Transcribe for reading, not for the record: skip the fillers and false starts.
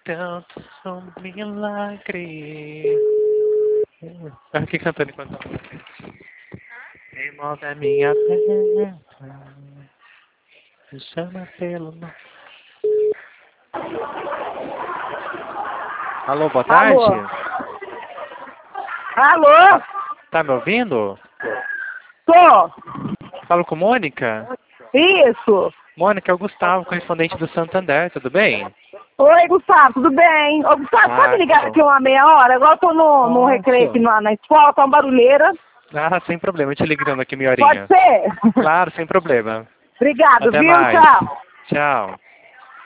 tanto um milagre. Eu fiquei cantando enquanto eu tava. Remove a minha perna, me chama pelo nome. Alô, boa tarde. Alô? Tá me ouvindo? Tô. Falo com Mônica? Isso. Mônica, é o Gustavo, correspondente do Santander, tudo bem? Oi, Gustavo, tudo bem? Ô, Gustavo, pode ligar bom. aqui uma meia hora? Agora eu tô no recreio aqui na escola, tá uma barulheira. Ah, sem problema, eu te ligando aqui meia Pode horinha. ser? Claro, sem problema. Obrigado, Até viu? mais. Tchau. Tchau.